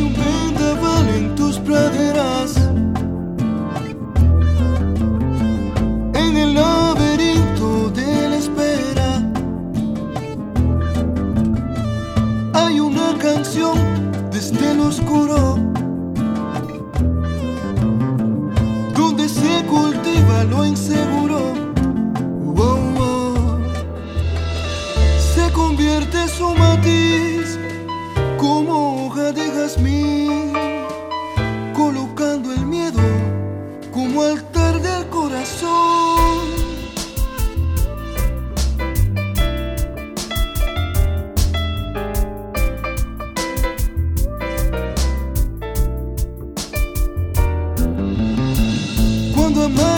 un vendaval en tus praderas, en el laberinto de la espera. Hay una canción desde el oscuro, donde se cultiva lo inseguro. Se convierte su matiz como hoja de jazmín, colocando el miedo como altar del corazón. Cuando amar